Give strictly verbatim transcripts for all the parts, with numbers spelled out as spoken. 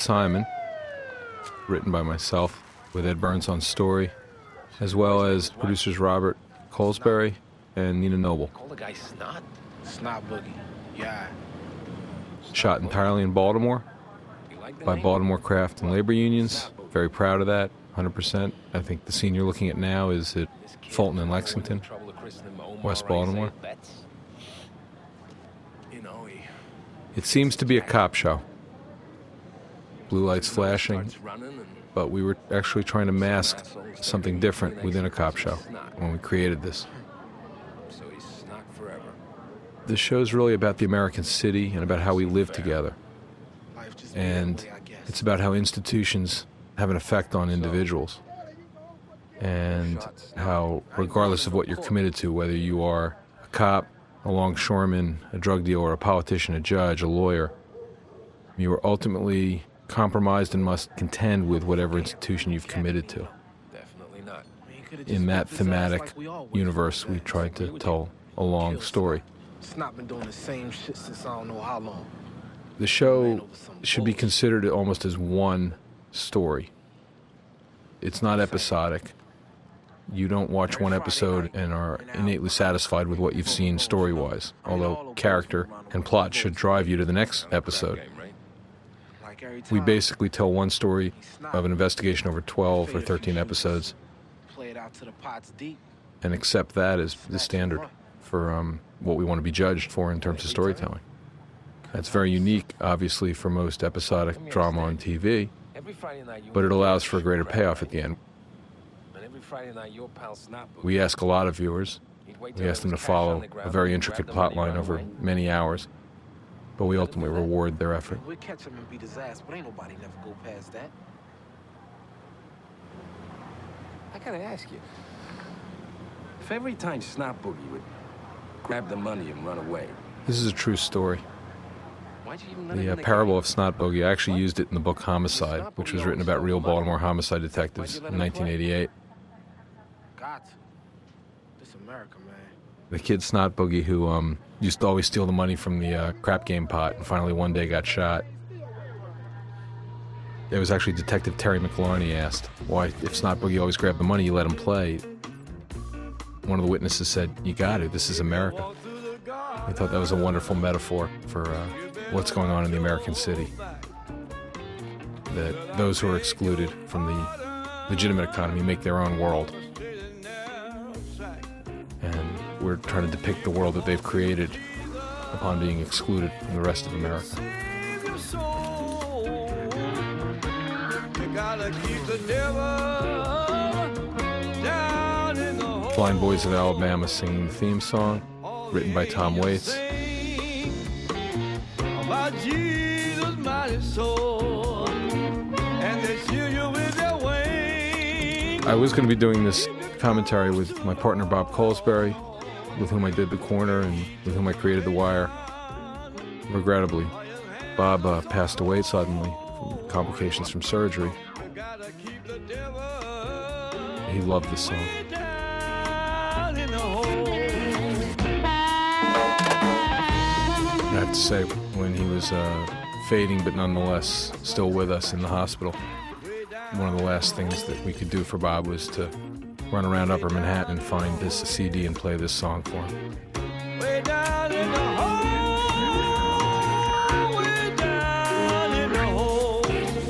Simon, written by myself, with Ed Burns on story, as well as producers Robert Colesbury and Nina Noble. Call the guy Snot? Snot Boogie, yeah. Shot entirely in Baltimore by Baltimore craft and labor unions. Very proud of that, one hundred percent. I think the scene you're looking at now is at Fulton and Lexington, West Baltimore. It seems to be a cop show. Blue lights flashing, but we were actually trying to mask something different within a cop show when we created this. The show's really about the American city and about how we live together. And it's about how institutions have an effect on individuals. And how, regardless of what you're committed to, whether you are a cop, a longshoreman, a drug dealer, a politician, a judge, a lawyer, you are ultimately compromised and must contend with whatever institution you've committed to. In that thematic universe, we tried to tell a long story. The show should be considered almost as one story. It's not episodic. You don't watch one episode and are innately satisfied with what you've seen story-wise, although character and plot should drive you to the next episode. We basically tell one story of an investigation over twelve or thirteen episodes and accept that as the standard for um, what we want to be judged for in terms of storytelling. That's very unique, obviously, for most episodic drama on T V, but it allows for a greater payoff at the end. We ask a lot of viewers. We ask them to follow a very intricate plot line over many hours, but we ultimately reward their effort. We'll catch him and beat his ass, but ain't nobody never go past that. I gotta ask you, if every time Snot Boogie would grab the money and run away... This is a true story. Why'd you even let The him uh, in the parable game? of Snot Boogie, I actually used it in the book Homicide, which was written about real Baltimore homicide detectives in nineteen eighty-eight. Got to. This America, man. The kid Snot Boogie who um, used to always steal the money from the uh, crap game pot and finally one day got shot. It was actually Detective Terry McLaurin asked why, if Snot Boogie always grabbed the money, you let him play. One of the witnesses said, "You got to, this is America." I thought that was a wonderful metaphor for uh, what's going on in the American city. That those who are excluded from the legitimate economy make their own world. And we're trying to depict the world that they've created upon being excluded from the rest of America. Blind Boys of Alabama singing the theme song, written by Tom Waits. I was going to be doing this commentary with my partner Bob Colesbury, with whom I did The Corner and with whom I created The Wire. Regrettably, Bob uh, passed away suddenly from complications from surgery. He loved this song. I have to say, when he was uh, fading but nonetheless still with us in the hospital, one of the last things that we could do for Bob was to run around Upper Manhattan and find this C D and play this song for him. Way down in the hole, way down in the hole.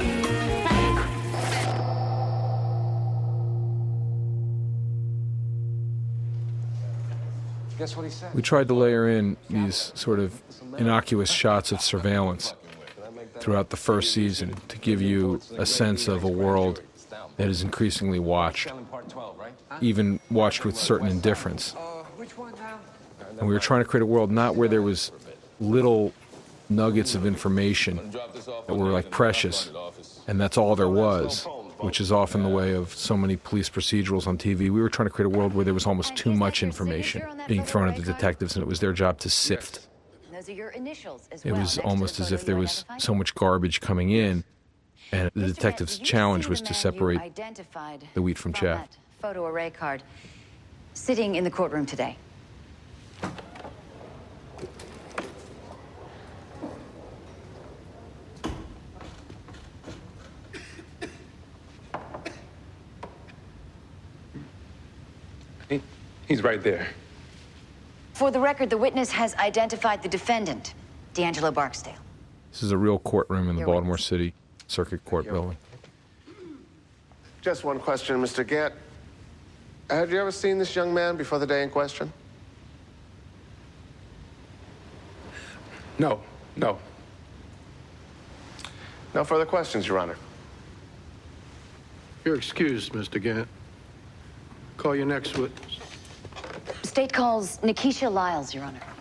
Guess what he said? We tried to layer in these sort of innocuous shots of surveillance throughout the first season to give you a sense of a world that is increasingly watched, even watched with certain indifference. And we were trying to create a world not where there was little nuggets of information that were like precious, and that's all there was, which is often the way of so many police procedurals on T V. We were trying to create a world where there was almost too much information being thrown at the detectives, and it was their job to sift. It was almost as if there was so much garbage coming in, and the detective's challenge was to separate the wheat from chaff. Photo array card, sitting in the courtroom today. He's right there. For the record, the witness has identified the defendant, D'Angelo Barksdale. This is a real courtroom in the Your Baltimore witness. City Circuit Court building. Just one question, Mister Gant. Had you ever seen this young man before the day in question? No, no. No further questions, Your Honor. You're excused, Mister Gant. Call your next witness. State calls Nikisha Lyles, Your Honor.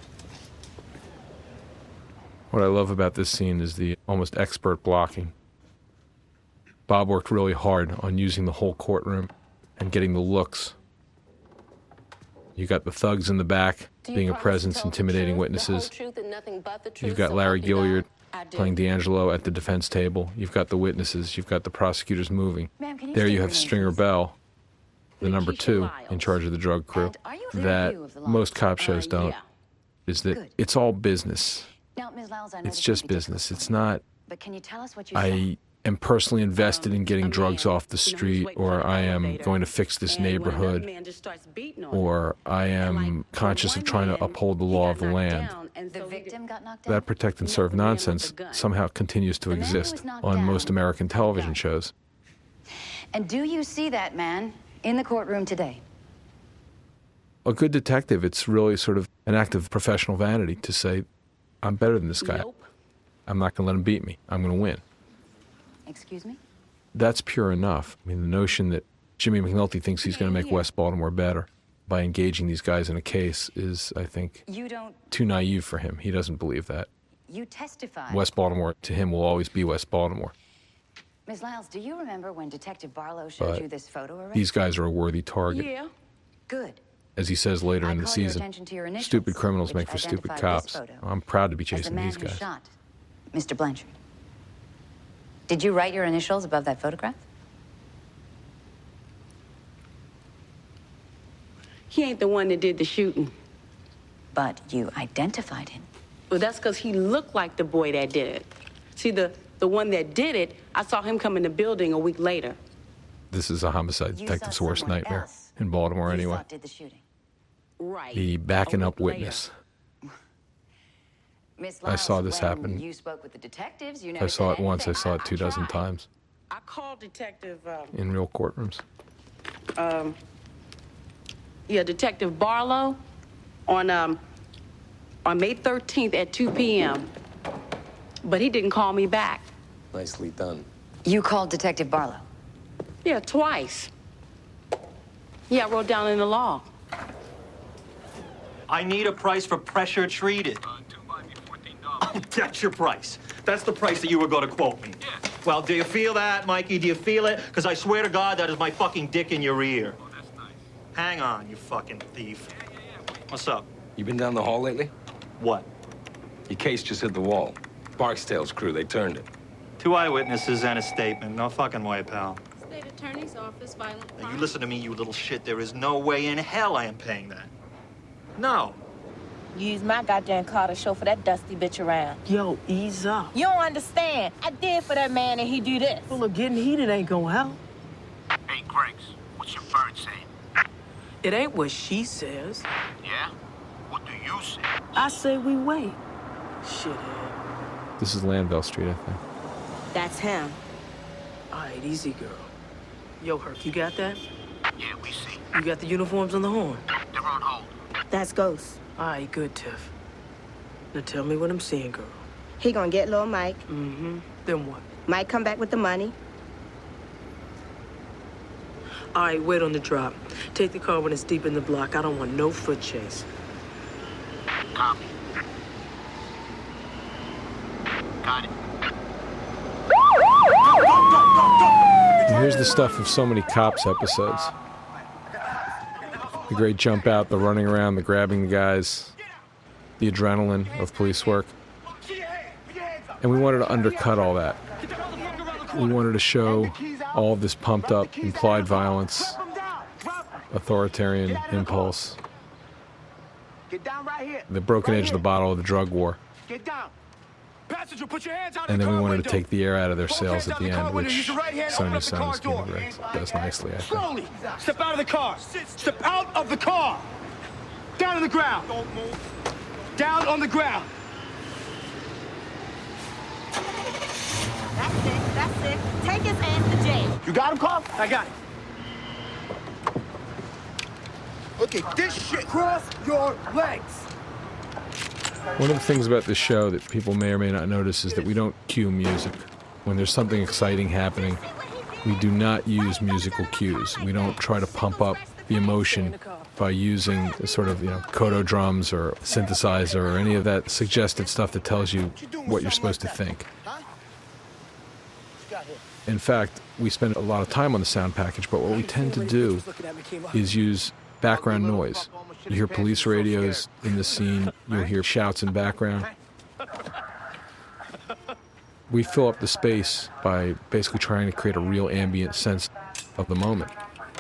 What I love about this scene is the almost expert blocking. Bob worked really hard on using the whole courtroom and getting the looks. You got the thugs in the back, being a presence, intimidating witnesses. You've got Larry Gilliard playing D'Angelo at the defense table. You've got the witnesses. You've got the prosecutors moving. You There you have Stringer Bell, the number two in charge of the drug crew. That most cop shows don't, is that it's all business. Now, Miz Lyles, I know It's this may just be business. difficult It's for you, not, but can you tell us what you saw? I am personally invested in getting drugs off the street, or I am going to fix this neighborhood, or I am conscious of trying to uphold the law of the land. The victim got knocked out? That protect and serve nonsense somehow continues to The man who exist was knocked on down most American television shows. And do you see that man in the courtroom today? A good detective, it's really sort of an act of professional vanity to say, I'm better than this guy. Nope. I'm not going to let him beat me. I'm going to win. Excuse me? That's pure enough. I mean, the notion that Jimmy McNulty thinks he's going to make West Baltimore better by engaging these guys in a case is, I think, You don't... too naive for him. He doesn't believe that. You testified. West Baltimore, to him, will always be West Baltimore. Miz Lyles, do you remember when Detective Barlow showed But you this photo array? These guys are a worthy target. Yeah. Good. As he says later I in the call your season, attention to your initials, stupid criminals which make for stupid identify cops. this photo I'm proud to be as the chasing man these who guys. shot Mister Blanchard. Did you write your initials above that photograph? He ain't the one that did the shooting. But you identified him. Well, that's because he looked like the boy that did it. See, the, the one that did it, I saw him come in the building a week later. This is a homicide You detective's saw worst someone nightmare else in Baltimore, you anyway. thought did the shooting. Right. The backing A up week later. witness. Miss I saw Lyles, this when happen. You spoke with the detectives. You never I saw said it once. I anything. saw it two dozen tried. times I called Detective, um, in real courtrooms. um, yeah, Detective Barlow on, um, on May thirteenth at two p m But he didn't call me back. Nicely done. You called Detective Barlow. Yeah, twice. Yeah, I wrote down in the log. I need a price for pressure treated. Uh, two by me, fourteen dollars. Oh, that's your price. That's the price that you were going to quote me. Yeah. Well, do you feel that, Mikey? Do you feel it? Because I swear to God, that is my fucking dick in your ear. Oh, that's nice. Hang on, you fucking thief. Yeah, yeah, yeah. Wait. What's up? You been down the hall lately? What? Your case just hit the wall. Barksdale's crew, they turned it. Two eyewitnesses and a statement. No fucking way, pal. State Attorney's Office, violent Now, crime. you listen to me, you little shit. There is no way in hell I am paying that. No. Use my goddamn car to chauffeur that dusty bitch around. Yo, ease up. You don't understand. I did for that man and he do this. Well, look, getting heated ain't gonna help. Hey, Greggs, what's your bird saying? It ain't what she says. Yeah? What do you say? I say we wait. Shithead. This is Landville Street, I think. That's him. All right, easy, girl. Yo, Herc, you got that? Yeah, we see. You got the uniforms on the horn? They're on hold. That's Ghost. All right, good, Tiff. Now tell me what I'm seeing, girl. He gonna get little Mike. Mm-hmm. Then what? Mike come back with the money. All right, wait on the drop. Take the car when it's deep in the block. I don't want no foot chase. Copy. Got it. And here's the stuff of so many cops episodes. The great jump out, the running around, the grabbing the guys, the adrenaline of police work. And we wanted to undercut all that. We wanted to show all of this pumped up, implied violence, authoritarian impulse, the broken edge of the bottle of the drug war. And then we wanted to take the air out of their sails at the end, which Sonny Sonny's King of Bricks does nicely, I think. Step out of the car. Step out of the car. Down on the ground. Don't move. Down on the ground. That's it, that's it. Take his ass to jail. You got him, Carl? I got him. Look at this shit. Cross your legs. One of the things about this show that people may or may not notice is that we don't cue music. When there's something exciting happening, we do not use musical cues. We don't try to pump up the emotion by using sort of, you know, Kodo drums or synthesizer or any of that suggestive stuff that tells you what you're supposed to think. In fact, we spend a lot of time on the sound package, but what we tend to do is use background noise. You hear police radios in the scene, you'll hear shouts in background. We fill up the space by basically trying to create a real ambient sense of the moment.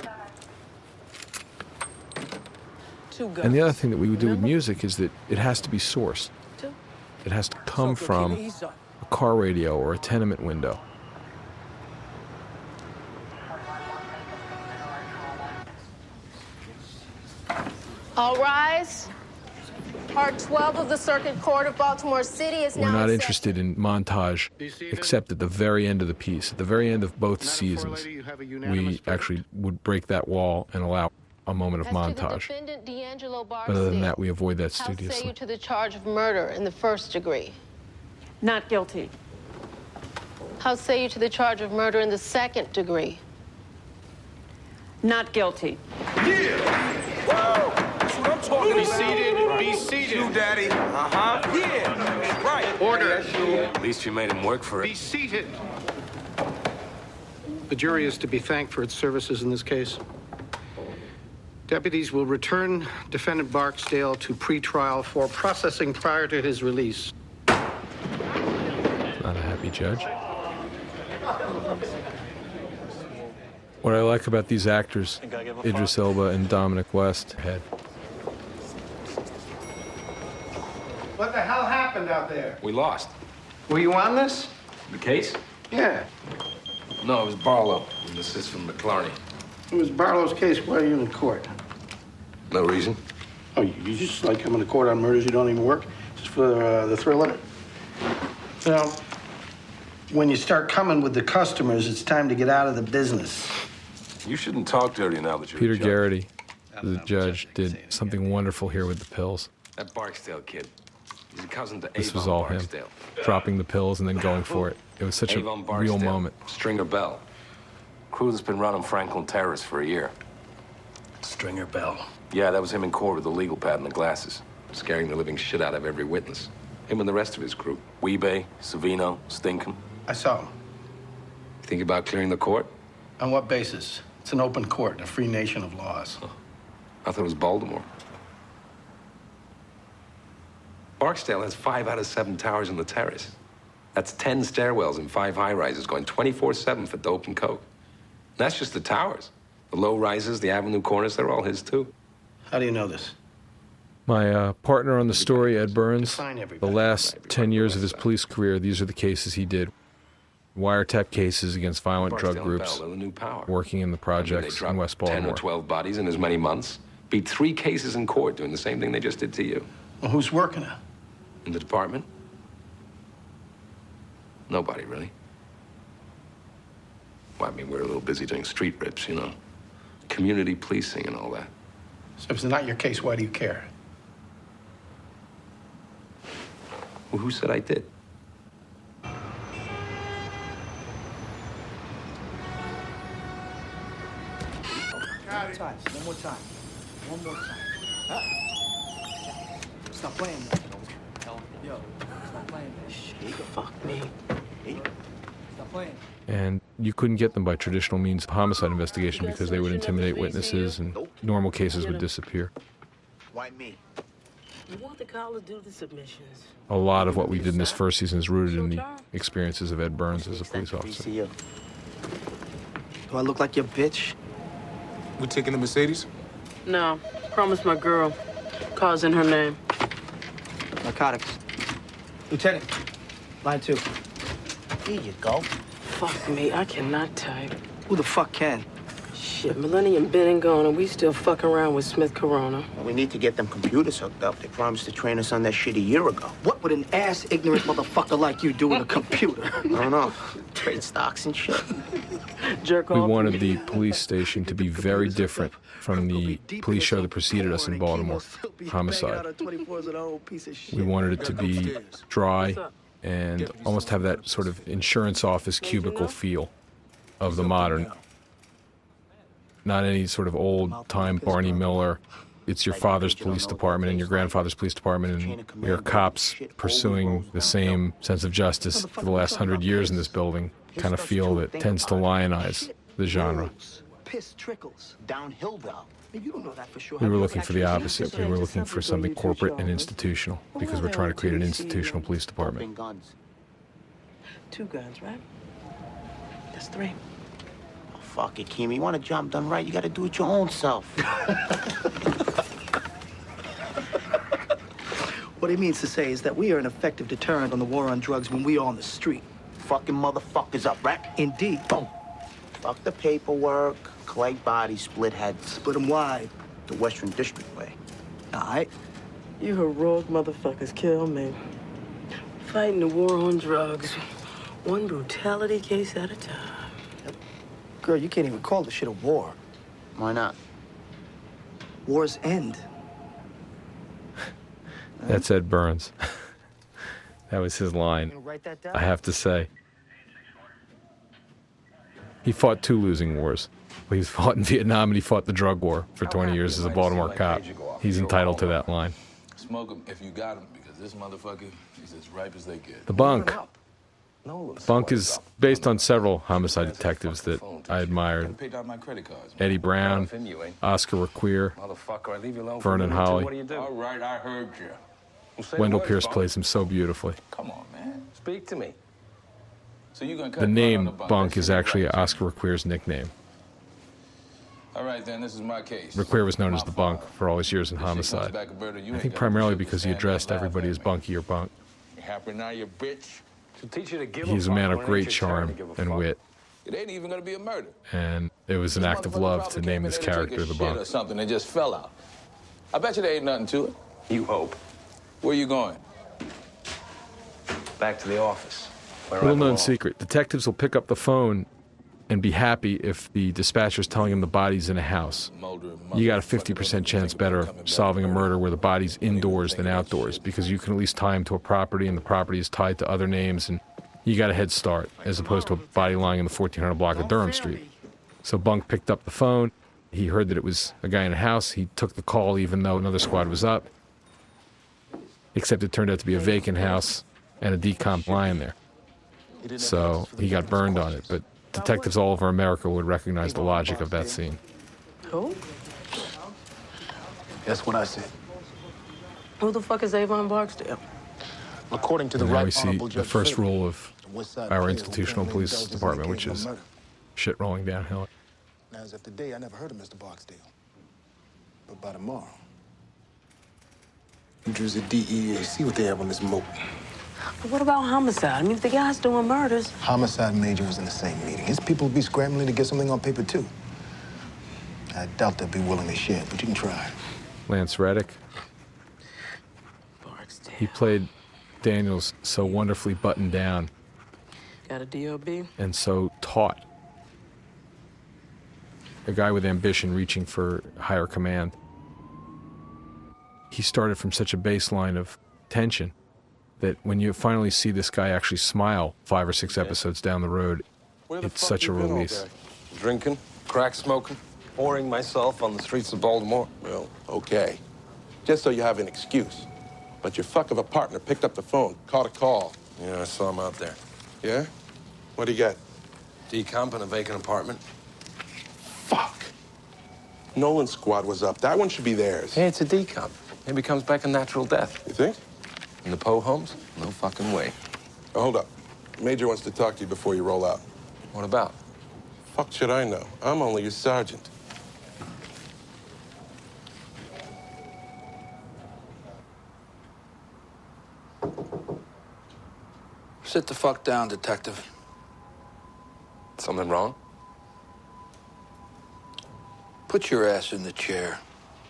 And the other thing that we would do with music is that it has to be sourced. It has to come from a car radio or a tenement window. All rise. Part twelve of the Circuit Court of Baltimore City is now... We're not interested in montage, except at the very end of the piece. At the very end of both seasons, we actually would break that wall and allow a moment of montage. But other than that, we avoid that studiously. How say you to the charge of murder in the first degree? Not guilty. How say you to the charge of murder in the second degree? Not guilty. Yeah! Woo! That's what I'm talking Be about. seated. Be seated. You, Daddy. Uh-huh. Yeah. Right. Order. At least you made him work for it. Be seated. The jury is to be thanked for its services in this case. Deputies will return defendant Barksdale to pretrial for processing prior to his release. Not a happy judge. What I like about these actors, Idris Elba and Dominic West, head. What the hell happened out there? We lost. Were you on this? The case? Yeah. No, it was Barlow. And this is from McClarney. It was Barlow's case. Why are you in court? No reason. Oh, you you just like coming to court on murders you don't even work? Just for uh, the thrill of it? You know, when you start coming with the customers, it's time to get out of the business. You shouldn't talk dirty now that you're Peter a judge. Garrity, the judge, did something wonderful here with the pills. That Barksdale kid. He's a cousin to This Avon was all him, Barksdale. dropping the pills and then going for it. It was such a Avon real Barksdale, moment. Stringer Bell. Crew that's been running Franklin Terrace for a year. Stringer Bell. Yeah, that was him in court with the legal pad and the glasses, scaring the living shit out of every witness. Him and the rest of his crew. Weebay, Savino, Stinkham. I saw him. Think about clearing the court? On what basis? It's an open court, a free nation of laws. Oh, I thought it was Baltimore. Barksdale has five out of seven towers in the terrace. That's ten stairwells and five high-rises going twenty-four seven for dope and coke. And that's just the towers. The low-rises, the avenue corners, they're all his, too. How do you know this? My uh, partner on the story, Ed Burns, the last ten years of his police career, these are the cases he did. Wiretap cases against violent drug Barksdale groups, Bell, they're the new power. working in the projects in West ten Baltimore. or twelve bodies in as many months. Beat three cases in court doing the same thing they just did to you. Well, who's working it? In the department? Nobody, really. Well, I mean, we're a little busy doing street rips, you know. Community policing and all that. So if it's not your case, why do you care? Well, who said I did? One more time. One more time. One more time. Huh? Stop playing that. Yo, stop playing that shit. Fuck me. Stop playing. And you couldn't get them by traditional means of homicide investigation because they would intimidate witnesses and normal cases would disappear. Why me? You want the collar do the submissions. A lot of what we did in this first season is rooted in the experiences of Ed Burns as a police officer. Do I look like your bitch? We taking the Mercedes? No. Promise my girl. Car's in her name. Narcotics. Lieutenant, line two. Here you go. Fuck me, I cannot type. Who the fuck can? Shit, Millennium been and gone, and we still fucking around with Smith Corona. Well, we need to get them computers hooked up. They promised to train us on that shit a year ago. What would an ass-ignorant motherfucker like you do with a computer? I don't know. Trade stocks and shit. Jerk We off. wanted the police station to be very different from the police show that preceded us in Baltimore, Homicide. We wanted it to be dry and almost have that sort of insurance office cubicle feel of the modern. Not any sort of old-time Barney Miller. It's your father's police department and your grandfather's police department, and your cops pursuing the same sense of justice for the last hundred years in this building kind of feel that tends to lionize the genre. Piss trickles. Downhill, though. You don't know that for sure. We were looking for the opposite. We were looking for something corporate and institutional because we're trying to create an institutional police department. Two guns, right? That's three. Oh, fuck it, Keem. You want a job done right, you gotta do it your own self. What he means to say is that we are an effective deterrent on the war on drugs when we are on the street. Fucking motherfuckers up, right? Indeed. Boom. Fuck the paperwork, collect bodies, split heads. Split them wide. The Western District way. All right. You heroic motherfuckers kill me. Fighting the war on drugs, one brutality case at a time. Girl, you can't even call this shit a war. Why not? Wars end. That's Ed Burns. That was his line, I have to say. He fought two losing wars. He fought in Vietnam and he fought the drug war for twenty years as a Baltimore cop. He's entitled to that line. Smoke them if you got them, because this motherfucker is as ripe as they get. The Bunk. Bunk is based on several homicide detectives that I admired. Eddie Brown, Oscar Requer, Vernon Holly. All right, I heard you. Wendell Pierce plays him so beautifully. Come on, man. Speak to me. So you gonna cut The name the bunk. Bunk is actually Oscar Requer's nickname. All right, then, this is my case. Requer was known as the Bunk for all his years in homicide. I think primarily because he addressed everybody as Bunky or Bunk. You happy now, you bitch? He's a man of great charm and wit, It ain't even gonna be a murder. and it was an act of love to name this character the Shit Bunk. or something that just fell out. I bet you there ain't nothing to it. You hope. Where you going? Back to the office. Where I Little known belong. secret, detectives will pick up the phone and be happy if the dispatcher's telling them the body's in a house. You got a fifty percent chance better of solving a murder where the body's indoors than outdoors, because you can at least tie him to a property and the property is tied to other names, and you got a head start, as opposed to a body lying in the fourteen hundred block of Durham Street. So Bunk picked up the phone. He heard that it was a guy in a house. He took the call even though another squad was up, except it turned out to be a vacant house and a decomp lying there. So he got burned on it, but detectives all over America would recognize the logic of that scene. Who? That's what I said. Who the fuck is Avon Barksdale? According to the And now right we see honorable the Judge first Phillips, rule of our institutional police department, which is shit rolling downhill. Now, as of today, I never heard of Mister Barksdale. But by tomorrow, New Jersey D E A, see what they have on this moat. But what about homicide? I mean, if the guy's doing murders. Homicide and major was in the same meeting. His people will be scrambling to get something on paper, too. I doubt they'll be willing to share, but you can try. Lance Reddick. He played Daniels so wonderfully buttoned down Got a D O B? and so taut. A guy with ambition reaching for higher command. He started from such a baseline of tension that when you finally see this guy actually smile five or six episodes down the road, it's such a release. Drinking, crack smoking, pouring myself on the streets of Baltimore. Well, okay. Just so you have an excuse. But your fuck of a partner picked up the phone, caught a call. Yeah, I saw him out there. Yeah? What'd he get? Decomp in a vacant apartment. Fuck. Nolan's squad was up. That one should be theirs. Hey, it's a decomp. Maybe comes back a natural death. You think? In the Poe homes? No fucking way. Oh, hold up. Major wants to talk to you before you roll out. What about? Fuck should I know? I'm only your sergeant. Sit the fuck down, detective. Something wrong? Put your ass in the chair.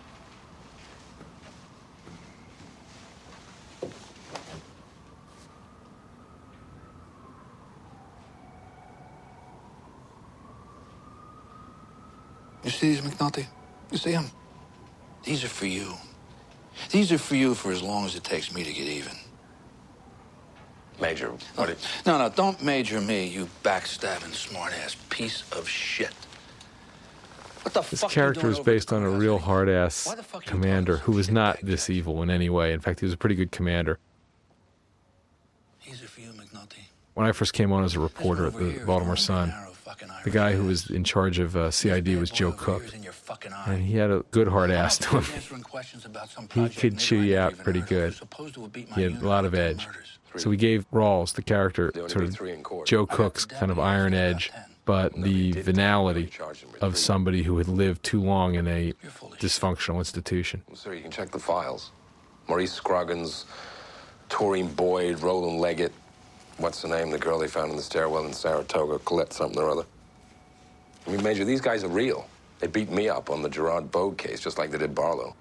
You see these, McNulty? You see them? These are for you. These are for you for as long as it takes me to get even. Major, what did... No, no, don't major me, you backstabbing smart-ass piece of shit. What the This fuck character you is doing based on a real hard-ass commander who was not this evil in any way. In fact, he was a pretty good commander. These are for you, McNulty. When I first came on as a reporter at the Baltimore Sun, the guy who was in charge of uh, C I D was Joe Cook, and he had a good hard ass to him. He could chew you out pretty good. He had a lot of edge. So we gave Rawls, the character, sort of Joe Cook's kind of iron edge, but the venality of somebody who had lived too long in a dysfunctional institution. Sir, you can check the files. Maurice Scroggins, Taurine Boyd, Roland Leggett. What's the name? The girl they found in the stairwell in Saratoga, Colette something or other. I mean, Major, these guys are real. They beat me up on the Gerard Bogue case, just like they did Barlow.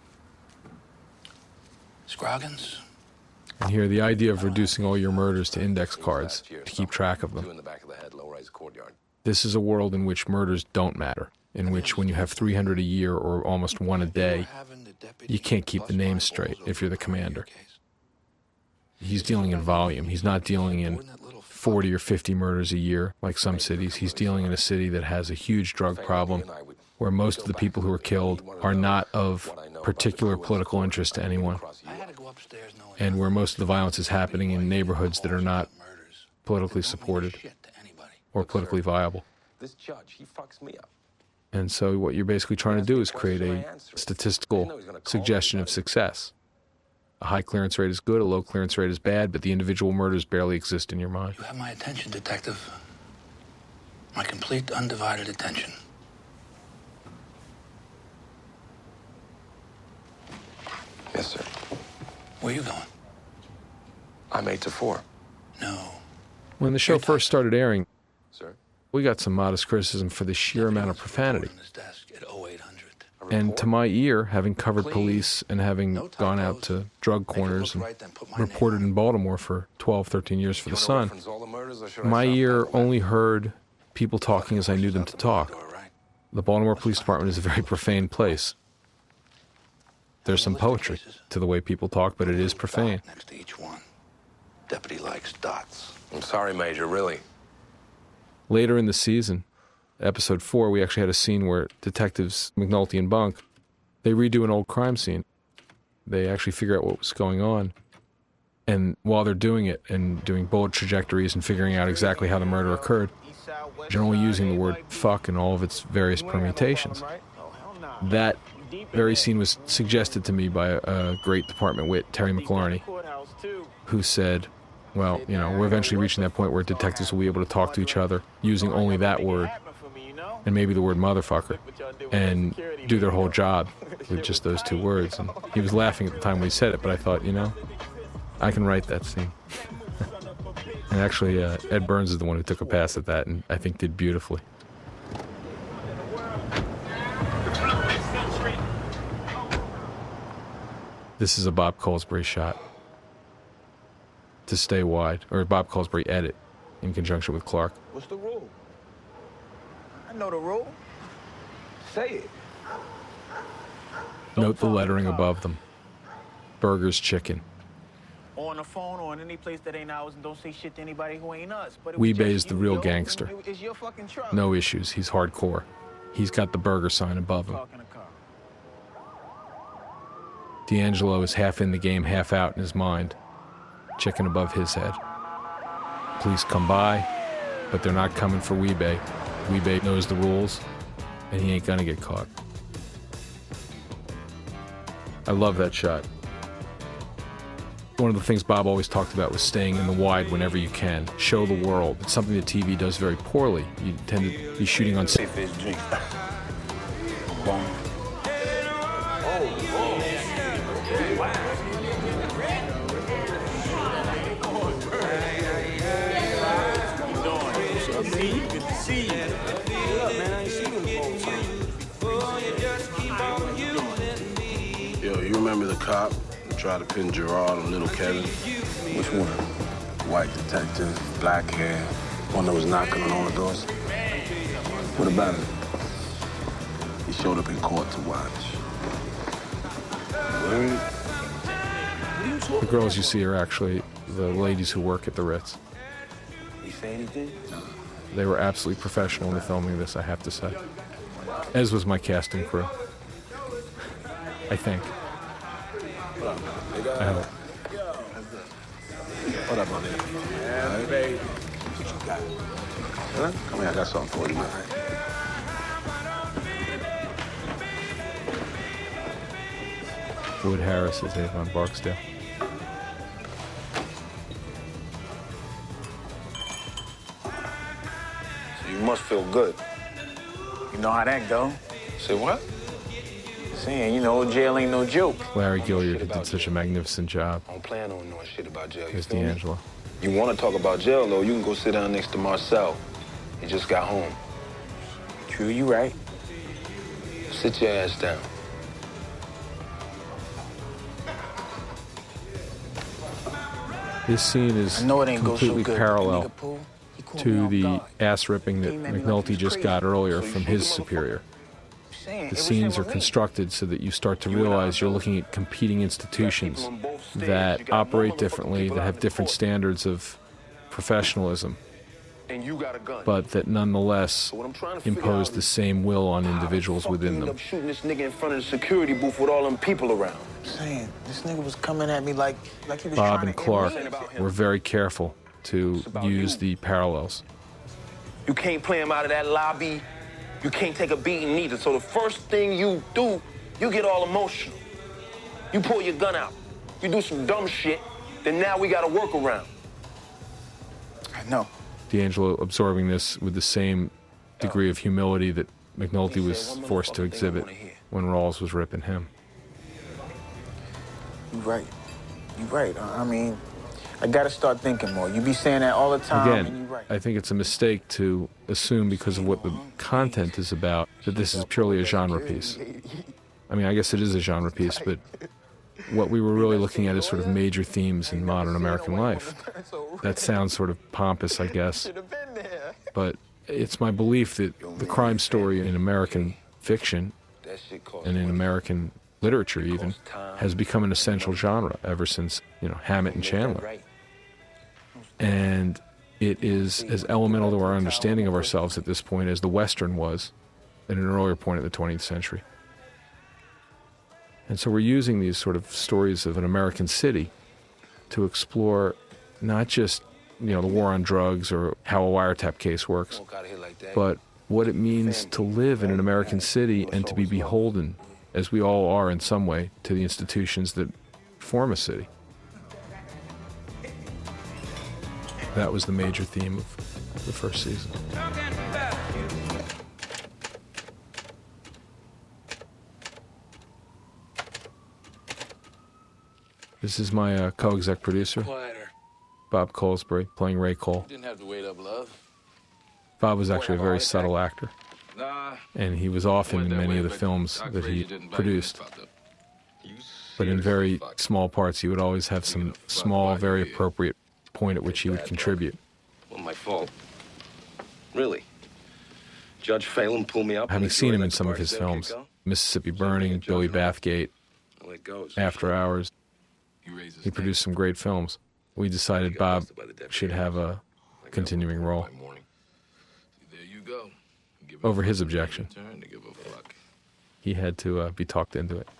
Scroggins? And here, the idea of reducing all your murders to index cards to keep track of them. This is a world in which murders don't matter, in which when you have three hundred a year or almost one a day, you can't keep the names straight if you're the commander. He's dealing in volume. He's not dealing in forty or fifty murders a year like some cities. He's dealing in a city that has a huge drug problem where most of the people who are killed are not of particular political interest to anyone, and where most of the violence is happening in neighborhoods that are not politically supported or politically viable. This judge, he fucks me up. And so what you're basically trying to do is create a statistical suggestion of success. A high clearance rate is good, a low clearance rate is bad, but the individual murders barely exist in your mind. You have my attention, Detective. My complete, undivided attention. Yes, sir. Where are you going? I'm eight to four. No. When the show first started airing, Sir? we got some modest criticism for the sheer amount of profanity. At oh eight hundred. And to my ear, having covered police and having gone out to drug corners and reported in Baltimore for twelve, thirteen years for The Sun, my ear only heard people talking as I knew them to talk. The Baltimore Police Department is a very profane place. There's some poetry to the way people talk, but it is profane. Next to each one. Deputy likes dots. I'm sorry, Major, really. Later in the season, episode four, we actually had a scene where detectives McNulty and Bunk, they redo an old crime scene. They actually figure out what was going on. And while they're doing it and doing bullet trajectories and figuring out exactly how the murder occurred, generally using the word fuck in all of its various permutations. That very scene was suggested to me by a, a great department wit, Terry McLarney, who said, well, you know, we're eventually reaching that point where detectives will be able to talk to each other using only that word, and maybe the word motherfucker, and do their whole job with just those two words. And he was laughing at the time when he said it, but I thought, you know, I can write that scene. And actually, uh, Ed Burns is the one who took a pass at that, and I think did beautifully. This is a Bob Colesbury shot. To stay wide, or a Bob Colesbury edit in conjunction with Clark. What's the rule? I know the rule. Say it. Note the lettering above them. Burgers Chicken. Or on the phone or in any place that ain't ours, and don't say shit to anybody who ain't us. But Weebay is the real gangster. It's your fucking truck. No issues. He's hardcore. He's got the burger sign above him. D'Angelo is half in the game, half out in his mind. Chicken above his head. Police come by, but they're not coming for Weebay. Weebay knows the rules, and he ain't gonna get caught. I love that shot. One of the things Bob always talked about was staying in the wide whenever you can. Show the world. It's something that T V does very poorly. You tend to be shooting on... Safe as drink. Good to see you. What up, man? I ain't seen you in a long time. remember the cop who tried to pin Gerard on little Kevin? Which one? White detective, black hair, one that was knocking on all the doors. What about him? He showed up in court to watch. Word? The girls you see are actually the ladies who work at the Ritz. You say anything? They were absolutely professional in the filming of this, I have to say. As was my casting crew. I think. I hope. What up, my nigga? Yeah, baby. What you got? Huh? Come here, I got something for you, man. Wood Harris is Avon Barksdale. So you must feel good. You know how that go. Say what? Saying, you know, jail ain't no joke. Larry Gilliard who did such a magnificent job. I don't plan on knowing shit about jail. There's D'Angelo. You want to talk about jail, though, you can go sit down next to Marcel. He just got home. True, you right. Sit your ass down. This scene is completely so parallel to the ass ripping that McNulty just got earlier from his superior. The scenes are constructed so that you start to realize you're looking at competing institutions that operate differently, that have different standards of professionalism, but that nonetheless impose the same will on individuals within them. Shooting this nigga in front of the security booth with all them people around. I'm saying, this nigga was coming at me like, like he was Bob trying and to Clark emulate. were very careful to use the parallels. You can't play him out of that lobby. You can't take a beating neither. So the first thing you do, you get all emotional. You pull your gun out. You do some dumb shit. Then now we got to work around. I know. D'Angelo absorbing this with the same degree of humility that McNulty was forced to exhibit when Rawls was ripping him. You right. You right. I mean, I gotta start thinking more. You be saying that all the time, and you Again, right. I think it's a mistake to assume because of what the content is about that this is purely a genre piece. I mean, I guess it is a genre piece, but what we were really looking at is sort of major themes in modern American life. That sounds sort of pompous, I guess, but it's my belief that the crime story in American fiction and in American literature even has become an essential genre ever since, you know, Hammett and Chandler. And it is as elemental to our understanding of ourselves at this point as the Western was at an earlier point of the twentieth century. And so we're using these sort of stories of an American city to explore not just, you know, the war on drugs or how a wiretap case works, but what it means to live in an American city and to be beholden, as we all are in some way, to the institutions that form a city. That was the major theme of the first season. This is my uh, co-exec producer, Bob Colesbury, playing Ray Cole. Didn't have to wait up, love. Bob was actually a very subtle actor, and he was often in many of the films that he produced. But in very small parts, he would always have some small, very appropriate point at which he would contribute. Well, my fault. Really. Judge Phelan pulled me up. Having seen him in some of his films, Mississippi Burning, Billy Bathgate, After Hours, he produced some great films. We decided Bob should have a continuing role. Over his objection. He had to uh, be talked into it.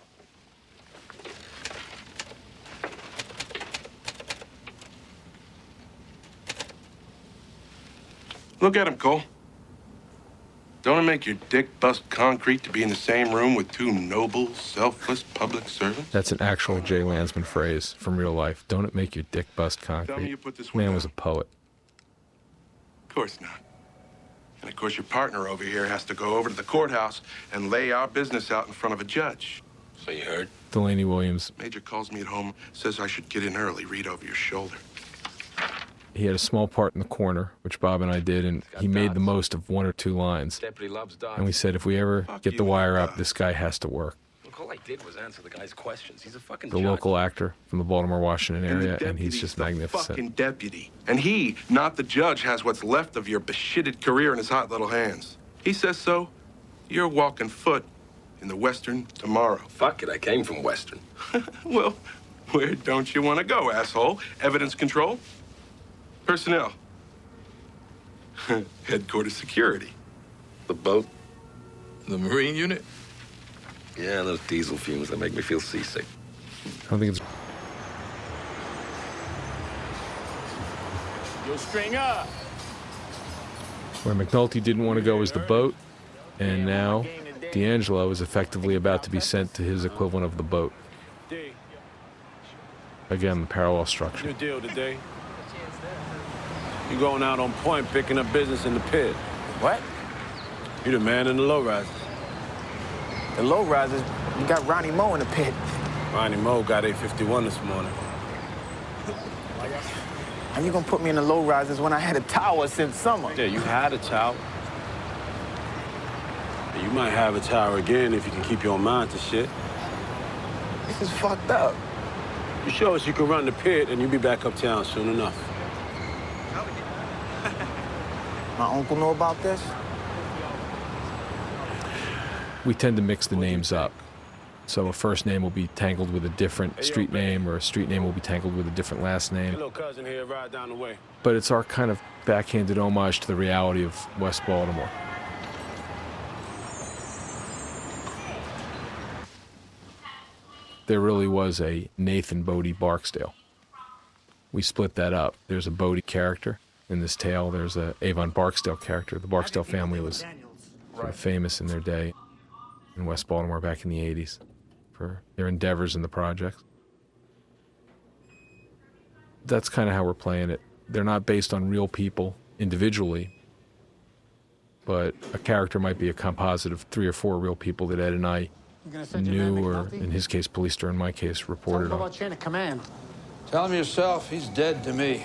Look at him, Cole. Don't it make your dick bust concrete to be in the same room with two noble, selfless public servants? That's an actual Jay Landsman phrase from real life. Don't it make your dick bust concrete? you put this one Man down. was a poet. Of course not. And of course, your partner over here has to go over to the courthouse and lay our business out in front of a judge. So you heard? Delaney Williams. Major calls me at home, says I should get in early, read over your shoulder. He had a small part in the corner, which Bob and I did, and he made the most of one or two lines. Deputy loves dogs. And we said, if we ever get the wire up, this guy has to work. Look, all I did was answer the guy's questions. He's a fucking the judge. local actor from the Baltimore, Washington And the area, and he's deputy's just the magnificent. fucking deputy. And he, not the judge, has what's left of your beshitted career in his hot little hands. He says so. You're walking foot in the Western tomorrow. Fuck it, I came from Western. Well, where don't you want to go, asshole? Evidence control? Personnel. Headquarters security. The boat? The Marine unit? Yeah, those diesel fumes that make me feel seasick. I don't think it's... Yo, string up. Where McNulty didn't want to go was the boat, and now D'Angelo is effectively about to be sent to his equivalent of the boat. Again, the parallel structure. Your deal today. You going out on point, picking up business in the pit. What? You the man in the lowriders. The lowriders? You got Ronnie Moe in the pit. Ronnie Moe got eight fifty-one this morning. How you gonna put me in the lowriders when I had a tower since summer? Yeah, you had a tower. You might have a tower again if you can keep your mind to shit. This is fucked up. You show us you can run the pit and you'll be back uptown soon enough. My uncle know about this? We tend to mix the names up. So a first name will be tangled with a different street name, or a street name will be tangled with a different last name. Your little cousin here, ride down the way. But it's our kind of backhanded homage to the reality of West Baltimore. There really was a Nathan Bodie Barksdale. We split that up. There's a Bodie character in this tale. There's a Avon Barksdale character. The Barksdale family was sort of famous in their day in West Baltimore back in the eighties for their endeavors in the projects. That's kind of how we're playing it. They're not based on real people individually, but a character might be a composite of three or four real people that Ed and I knew, or in his case, police, or in my case, reported on. About chain of command. Tell him yourself, he's dead to me.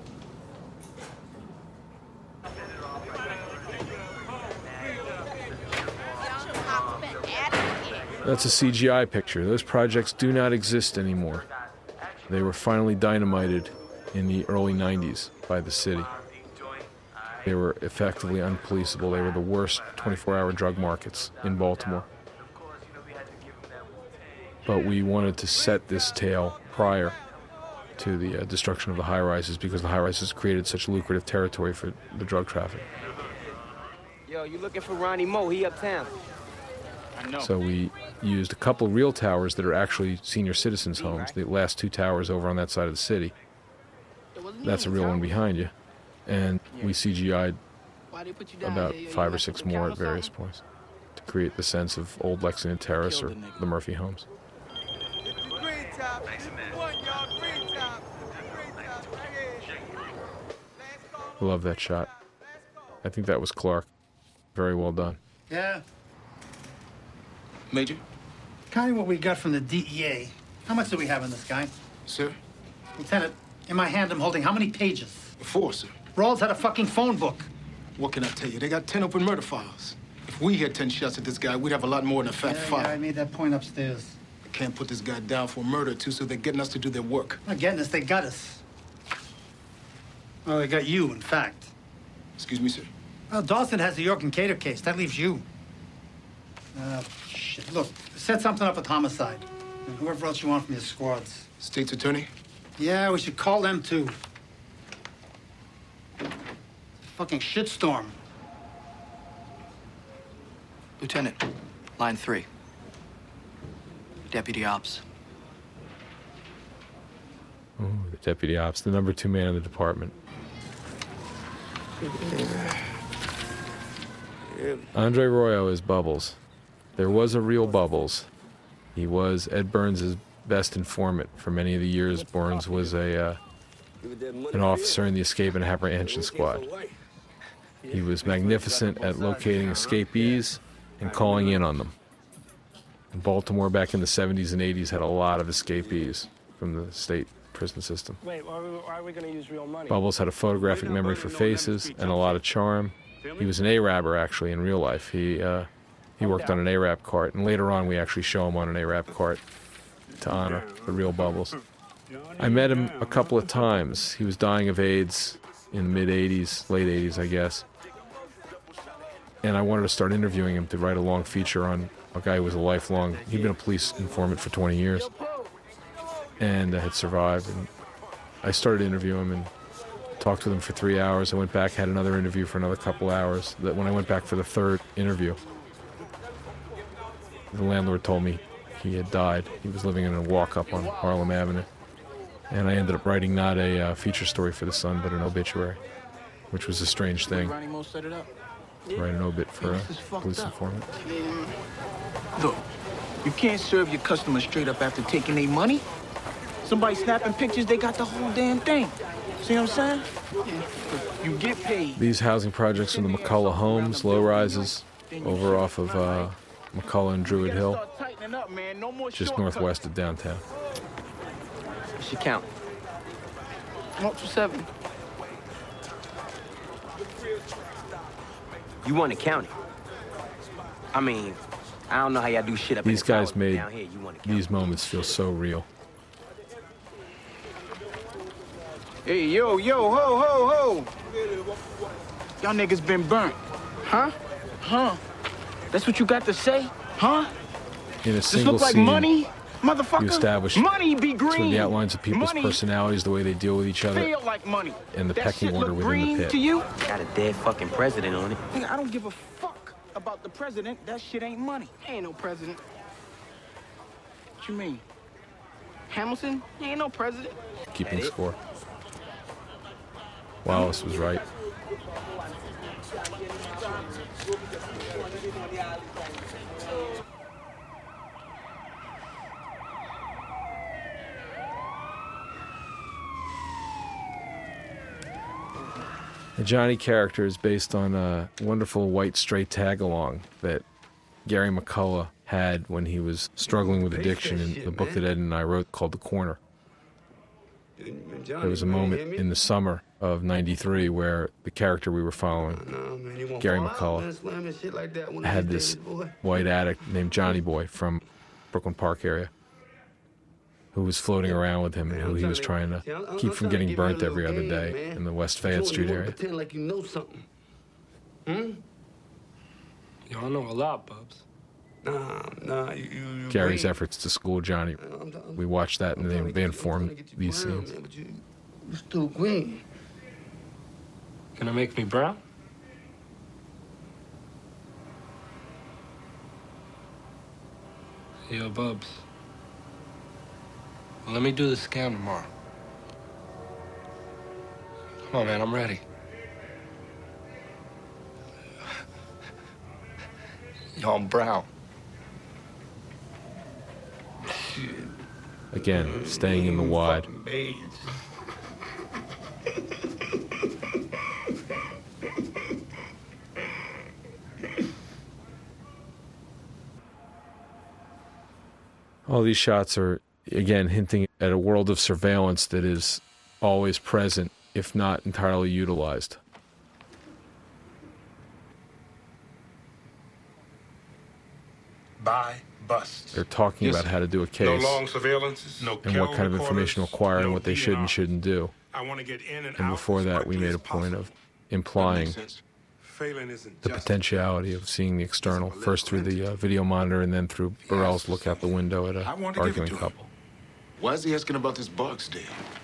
That's a C G I picture. Those projects do not exist anymore. They were finally dynamited in the early nineties by the city. They were effectively unpoliceable. They were the worst twenty-four hour drug markets in Baltimore. But we wanted to set this tale prior to the uh, destruction of the high-rises, because the high-rises created such lucrative territory for the drug traffic. Yo, you looking for Ronnie Moe? He uptown. I know. So we used a couple real towers that are actually senior citizens' homes. The last two towers over on that side of the city. That's a real one behind you. And we C G I'd about five or six more at various points to create the sense of old Lexington Terrace or the Murphy homes. I love that shot. I think that was Clark. Very well done. Yeah. Major? Kind of what we got from the D E A. How much do we have on this guy? Sir? Lieutenant, in my hand I'm holding how many pages? Four, sir. Rawls had a fucking phone book. What can I tell you? They got ten open murder files. If we had ten shots at this guy, we'd have a lot more than a fat Yeah, file. yeah, I made that point upstairs. I can't put this guy down for murder, too, so they're getting us to do their work. Not getting us, they got us. Well, they got you, in fact. Excuse me, sir. Well, Dawson has the York and Cater case. That leaves you. Uh, shit. Look, set something up with homicide. And whoever else you want from your squads. State's attorney? Yeah, we should call them, too. Fucking shitstorm. Lieutenant, line three. Deputy Ops. Oh, the deputy ops, the number two man in the department. Andre Royo is Bubbles. There was a real Bubbles. He was Ed Burns' best informant for many of the years. Burns was a uh, an officer in the escape and apprehension squad. He was magnificent at locating escapees and calling in on them. And Baltimore back in the seventies and eighties had a lot of escapees from the state prison system. Wait, why are we, why are we going to use real money? Bubbles had a photographic memory for faces and a lot of charm. He was an Arabber, actually, in real life. He uh, He worked on an A-Rap cart, and later on we actually show him on an A-Rap cart to honor the real Bubbles. I met him a couple of times. He was dying of AIDS in the mid eighties, late eighties, I guess. And I wanted to start interviewing him to write a long feature on a guy who was a lifelong, he'd been a police informant for twenty years and uh, had survived. And I started interviewing him and talked with him for three hours. I went back, had another interview for another couple hours. That when I went back for the third interview, the landlord told me he had died. He was living in a walk-up on Harlem Avenue. And I ended up writing not a uh, feature story for the Sun, but an obituary, which was a strange thing. Write an obit for a police informant. Look, you can't serve your customers straight up after taking their money. Somebody snapping pictures, they got the whole damn thing. See what I'm saying? You get paid. These housing projects are the McCullough Homes, low-rises, over off of uh, McCullough and Druid Hill, just northwest of downtown. What's your count? One two seven. You want to count it? I mean, I don't know how y'all do shit up These in the guys towers, made down here, you wanna count these it. moments feel so real. Hey, yo, yo, ho, ho, ho! Y'all niggas been burnt. Huh? Huh? That's what you got to say? Huh? In a This single look like scene, money? Motherfucker, you establish money be green. sort of the outlines of people's money personalities, the way they deal with each other, feel like money. and the That pecking shit order look within green the pit. to you? Got a dead fucking president on it. Nigga, I don't give a fuck about the president. That shit ain't money. He ain't no president. What you mean? Hamilton? He ain't no president. Keeping score. Wallace was right. The Johnny character is based on a wonderful white straight tag-along that Gary McCullough had when he was struggling with addiction in the book that Ed and I wrote called The Corner. There was a moment in the summer of ninety-three where the character we were following, Gary McCullough, had this white addict named Johnny Boy from Brooklyn Park area who was floating around with him and who he was trying to keep from getting burnt every other day in the West Fayette Street area. Pretend like you know something. Hmm? Y'all know a lot, Bubs. Nah, nah, you, you, you Gary's brain. efforts to school Johnny. We watched that and they, they informed these scenes. Man, but you, you still green. Gonna make me brown? Yo, Bubs. Well, let me do the scan tomorrow. Come on, man, I'm ready. Yo, I'm brown. Again, staying in the wide. All these shots are, again, hinting at a world of surveillance that is always present, if not entirely utilized. Buy, bust. They're talking Yes, about sir. how to do a No case long surveillance, no and what kind of information require and what they should and shouldn't do. I want to get in and, And out before as that, we quickly made as a point possible. of implying That makes sense. Failing isn't the just potentiality of seeing the external, first through the uh, video monitor and then through Burrell's look out the window at I a want to give it arguing to him. couple. Why is he asking about this Barksdale?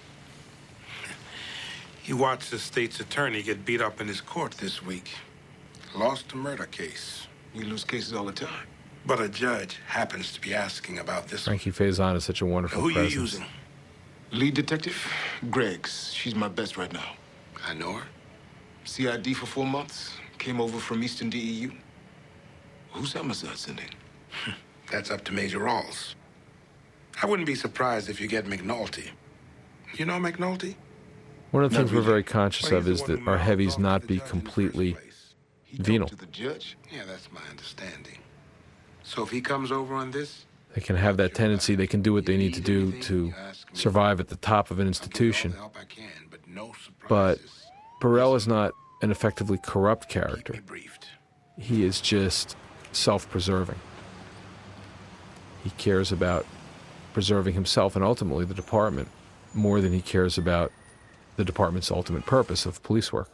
He watched the state's attorney get beat up in his court this week. Lost a murder case. We lose cases all the time. But a judge happens to be asking about this one. Frankie Faison is such a wonderful Who you presence. using? Lead detective? Greggs. She's my best right now. I know her. C I D for four months. Came over from Eastern D E U. Who's homicide sending? That's up to Major Rawls. I wouldn't be surprised if you get McNulty. You know McNulty? One of the Not things we're really. very conscious Well, of he's is the one that who our mouthed heavies off not the be judge in the completely first place. venal. To the judge? Yeah, that's my understanding. So if he comes over on this, They can have that tendency. They can do what they need to do to survive at the top of an institution. help I can, but no surprise. But Burrell is not an effectively corrupt character. Briefed. He is just self-preserving. He cares about preserving himself and ultimately the department more than he cares about the department's ultimate purpose of police work.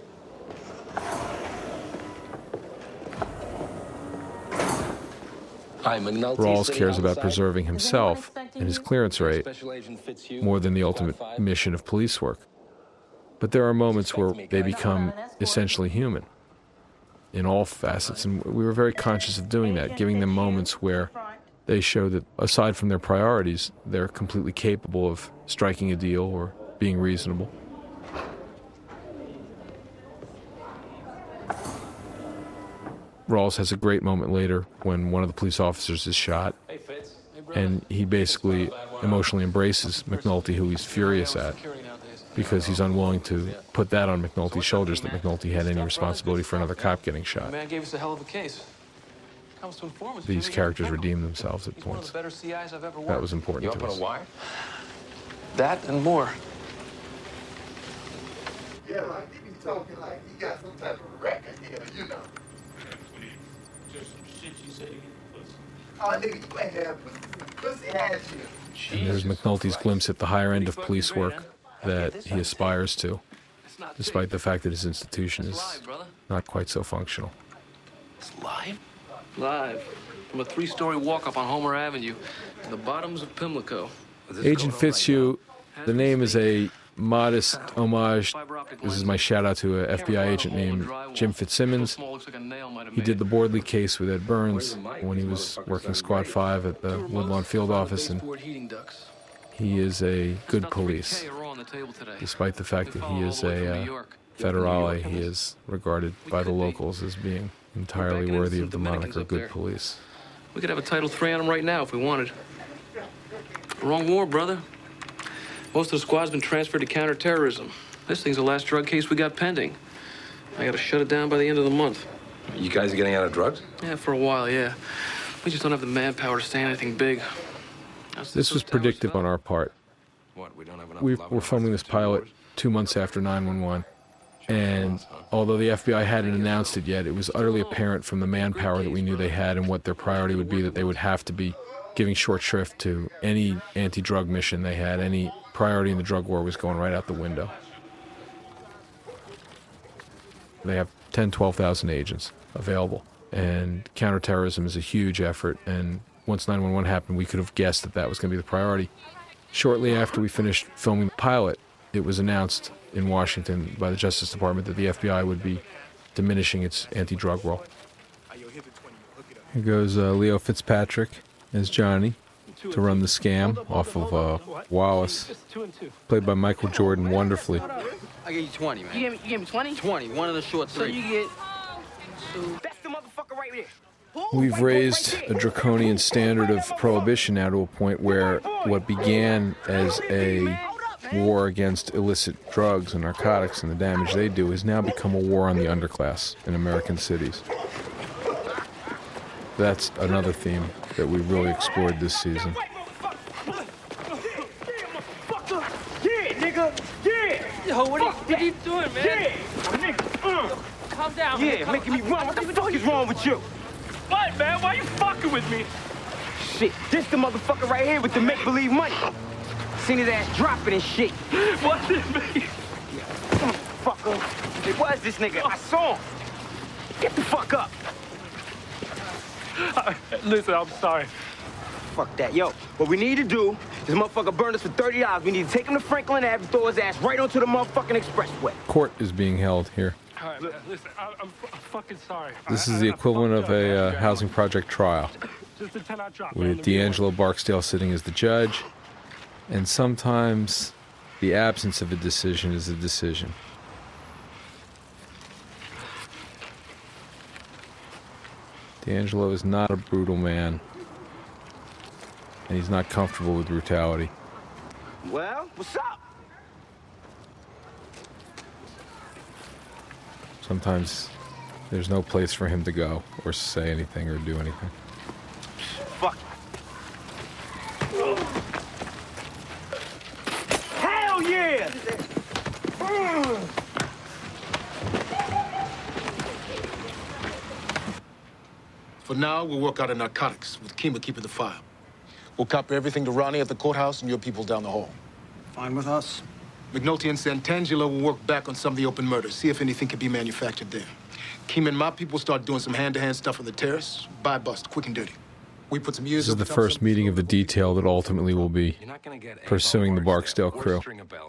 Rawls cares about preserving himself and his clearance rate more than the ultimate mission of police work. But there are moments where they become essentially human in all facets, and we were very conscious of doing that, giving them moments where they show that aside from their priorities, they're completely capable of striking a deal or being reasonable. Rawls has a great moment later when one of the police officers is shot, and he basically emotionally embraces McNulty, who he's furious at, because he's unwilling to put that on McNulty's shoulders, that McNulty had any responsibility for another cop getting shot. The man gave us a hell of a case. Comes to inform us. These characters redeem themselves at points. That was important to us. That and more. Yeah, like he be talking like he got some type of record here, you know. Just some shit you say to get pussy. Oh, nigga, you ain't have pussy ass shit. And there's McNulty's glimpse at the higher end of police work that he aspires to, despite the fact that his institution is not quite so functional. It's live? Live. From a three-story walk-up on Homer Avenue to the bottoms of Pimlico. Agent Fitzhugh, the name is a modest homage. This is my shout-out to an F B I agent named Jim Fitzsimmons. He did the Bordley case with Ed Burns when he was working Squad five at the Woodlawn Field Office, and he is a good police. Despite the fact that he is a uh, federale, he is regarded by the locals as being entirely worthy of the moniker good police. We could have a Title three on him right now if we wanted. Wrong war, brother. Most of the squad's been transferred to counterterrorism. This thing's the last drug case we got pending. I gotta shut it down by the end of the month. You guys are getting out of drugs? Yeah, for a while, yeah. We just don't have the manpower to stay anything big. This was predictive on our part. We were filming this pilot two months after nine one one, and although the F B I hadn't announced it yet, it was utterly apparent from the manpower that we knew they had and what their priority would be that they would have to be giving short shrift to any anti-drug mission they had. Any priority in the drug war was going right out the window. They have ten, twelve thousand agents available, and counterterrorism is a huge effort, and once nine one one happened, we could have guessed that that was going to be the priority. Shortly after we finished filming the pilot, it was announced in Washington by the Justice Department that the F B I would be diminishing its anti-drug role. Here goes uh, Leo Fitzpatrick as Johnny to run the scam off of uh, Wallace, played by Michael Jordan wonderfully. I gave you twenty, man. You gave me, you gave me twenty? twenty, one of the short three. So you get... So that's the motherfucker right there. We've raised a draconian standard of prohibition now to a point where what began as a war against illicit drugs and narcotics and the damage they do has now become a war on the underclass in American cities. That's another theme that we really explored this season. Yeah, nigga! Yeah! Yo, what are you, what are you doing, man? Yeah! Nigga, uh. Calm down. Yeah, Calm, making me calm, run. What the fuck is wrong with you? What, man? Why you fucking with me? Shit, this the motherfucker right here with the make-believe money. Seen his ass dropping and shit. What's this, man? Fucker. It was this nigga. I saw him. Get the fuck up. Uh, listen, I'm sorry. Fuck that. Yo, what we need to do, this motherfucker burned us for thirty dollars. We need to take him to Franklin Avenue and throw his ass right onto the motherfucking expressway. Court is being held here. All right, man. Listen, I, I'm, I'm fucking sorry. This is the equivalent of a uh, housing project trial, Just a ten-out drop, with D'Angelo Barksdale sitting as the judge, and sometimes the absence of a decision is a decision. D'Angelo is not a brutal man, and he's not comfortable with brutality. Well, what's up? Sometimes there's no place for him to go or say anything or do anything. Fuck. Hell yeah! For now, we'll work out of narcotics, with Kima keeping the file. We'll copy everything to Ronnie at the courthouse and your people down the hall. Fine with us. McNulty and Santangelo will work back on some of the open murders, see if anything can be manufactured there. Kima and my people start doing some hand-to-hand stuff on the terrace. Buy bust, quick and dirty. We put some years. This is the first meeting of the detail that ultimately will be pursuing the Barksdale crew.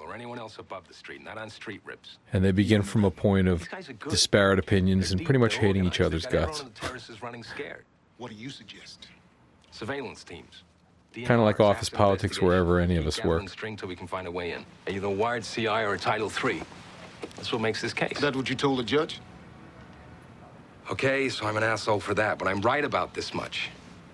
And they begin from a point of disparate opinions and pretty much hating each other's guts. What do you suggest? Surveillance teams. Kind of like office politics wherever any of us work. String till we can find a way in. Either a wired C I or a Title three. That's what makes this case. Is that what you told the judge? Okay, so I'm an asshole for that, but I'm right about this much.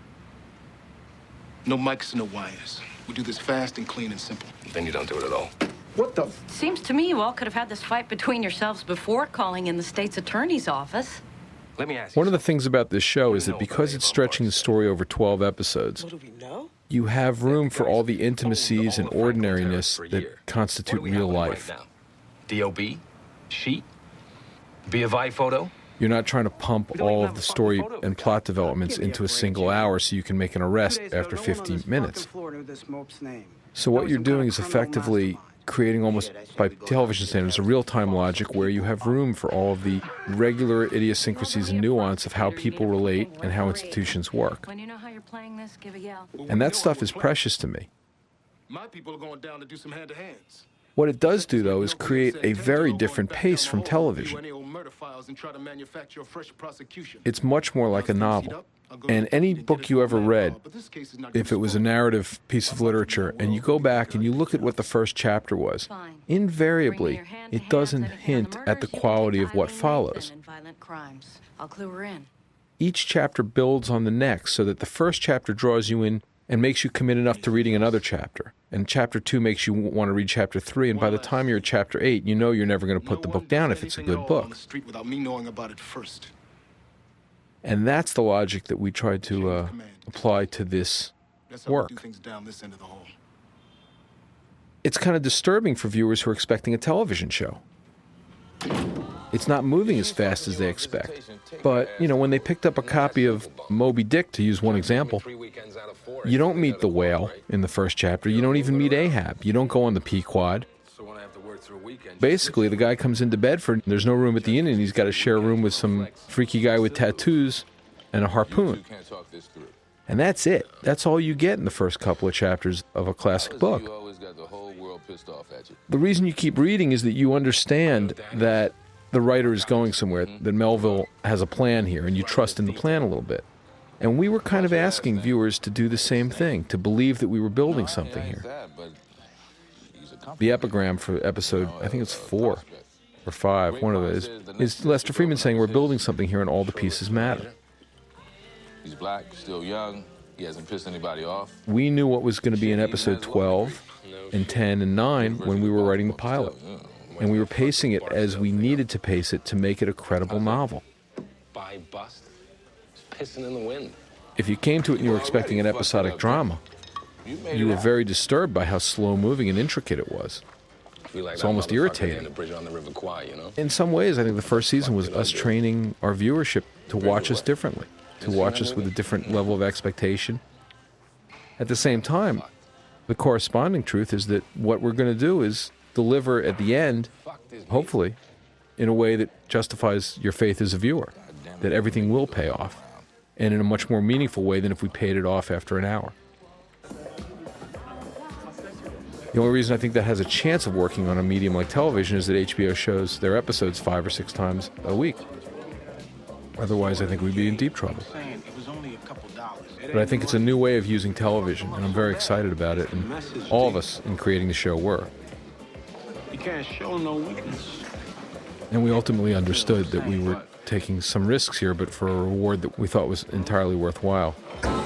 No mics, no wires. We do this fast and clean and simple. Then you don't do it at all. What the? Seems to me you all could have had this fight between yourselves before calling in the state's attorney's office. Let me ask you. One of the things about this show is that because it's stretching the story over twelve episodes, you have room for all the intimacies and ordinariness that constitute real life. D O B? Sheet? B of I photo? You're not trying to pump all of the story and plot developments into a single hour so you can make an arrest after fifteen minutes. So what you're doing is effectively creating, almost by television standards, a real-time logic where you have room for all of the regular idiosyncrasies and nuance of how people relate and how institutions work. And that stuff is precious to me. My people are going down to do some hand-to-hands. What it does do, though, is create a very different pace from television. It's much more like a novel. And any book you ever read, if it was a narrative piece of literature, and you go back and you look at what the first chapter was, invariably, it doesn't hint at the quality of what follows. Each chapter builds on the next so that the first chapter draws you in and makes you commit enough to reading another chapter. And chapter two makes you want to read chapter three, and by the time you're at chapter eight, you know you're never going to put the book down if it's a good book. And that's the logic that we tried to uh, apply to this work. It's kind of disturbing for viewers who are expecting a television show. It's not moving as fast as they expect. But, you know, when they picked up a copy of Moby Dick, to use one example, you don't meet the whale in the first chapter. You don't even meet Ahab. You don't go on the Pequod. Basically, the guy comes into Bedford, there's no room at the inn, and he's got to share a room with some freaky guy with tattoos and a harpoon. And that's it. That's all you get in the first couple of chapters of a classic book. The reason you keep reading is that you understand that the writer is going somewhere, that Melville has a plan here, and you trust in the plan a little bit. And we were kind of asking viewers to do the same thing, to believe that we were building something here. The epigram for episode, I think it's four or five, one of it, is, is Lester Freeman saying we're building something here and all the pieces matter. He's black, still young, he hasn't pissed anybody off. We knew what was going to be in episode twelve and ten and nine when we were writing the pilot. And we were pacing it as we needed to pace it to make it a credible novel. By bust. Pissing in the wind. If you came to it and you were expecting an episodic drama, you were very disturbed by how slow-moving and intricate it was. It's almost irritating. In some ways, I think the first season was us training our viewership to watch us differently, to watch us with a different level of expectation. At the same time, the corresponding truth is that what we're going to do is deliver at the end, hopefully, in a way that justifies your faith as a viewer, that everything will pay off, and in a much more meaningful way than if we paid it off after an hour. The only reason I think that has a chance of working on a medium like television is that H B O shows their episodes five or six times a week. Otherwise, I think we'd be in deep trouble. But I think it's a new way of using television, and I'm very excited about it, and all of us in creating the show were. You can't show no weakness. And we ultimately understood that we were taking some risks here, but for a reward that we thought was entirely worthwhile.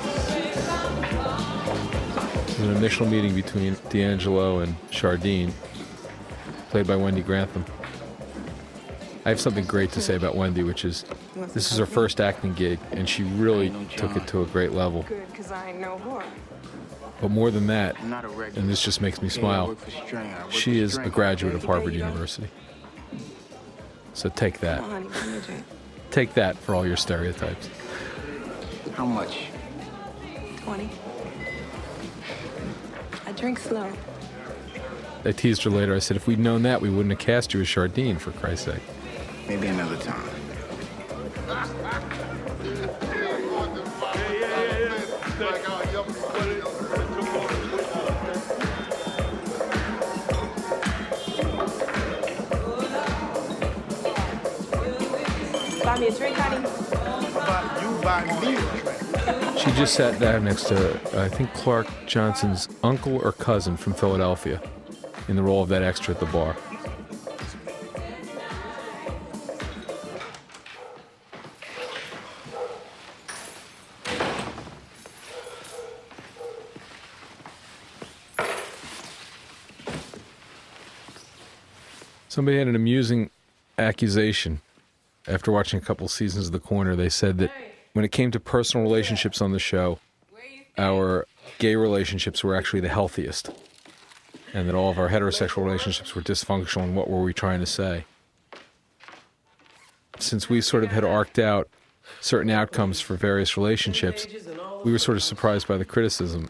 It was an initial meeting between D'Angelo and Chardine, played by Wendy Grantham. I have something great to say about Wendy, which is this is her first acting gig, and she really took it to a great level. Good, because I know more. But more than that, and this just makes me smile, she is a graduate of Harvard University. So take that. Take that for all your stereotypes. How much? twenty. I drink slow. I teased her later. I said, if we'd known that, we wouldn't have cast you as Chardine, for Christ's sake. Maybe another time. Buy me a drink, honey. You buy me a drink. She just sat down next to, I think, Clark Johnson's uncle or cousin from Philadelphia in the role of that extra at the bar. Somebody had an amusing accusation. After watching a couple seasons of The Corner, they said that when it came to personal relationships on the show, our gay relationships were actually the healthiest, and that all of our heterosexual relationships were dysfunctional. And what were we trying to say? Since we sort of had arced out certain outcomes for various relationships, we were sort of surprised by the criticism.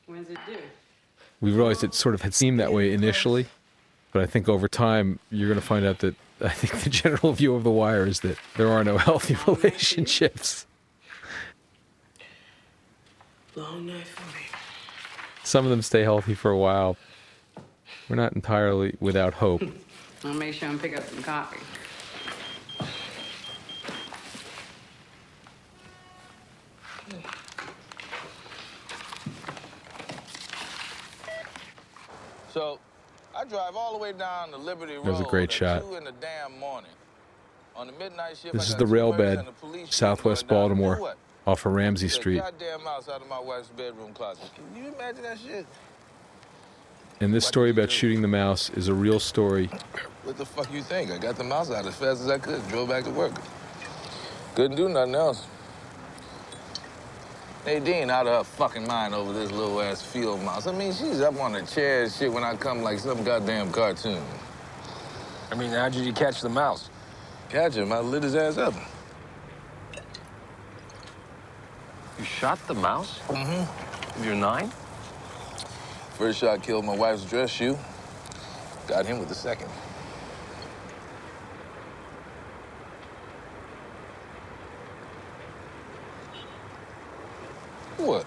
We realized it sort of had seemed that way initially, but I think over time you're going to find out that I think the general view of The Wire is that there are no healthy relationships. Long night for me. Some of them stay healthy for a while. We're not entirely without hope. I'll make sure and pick up some coffee. So, I drive all the way down the Liberty Road. That was a great shot. two in the damn morning. On the midnight shift, This I is got the two rail murders bed, and the police shooting southwest going down. You know Baltimore, what? off of Ramsey Took Street. a goddamn mouse out of my wife's bedroom closet. Can you imagine that shit? And this story about shooting the mouse is a real story. What the fuck you think? I got the mouse out as fast as I could, drove back to work. Couldn't do nothing else. Nadine out of her fucking mind over this little ass field mouse. I mean, she's up on the chair and shit when I come like some goddamn cartoon. I mean, how did you catch the mouse? Catch him, I lit his ass up. You shot the mouse? Mm-hmm. You're nine? First shot killed my wife's dress shoe. Got him with the second. What?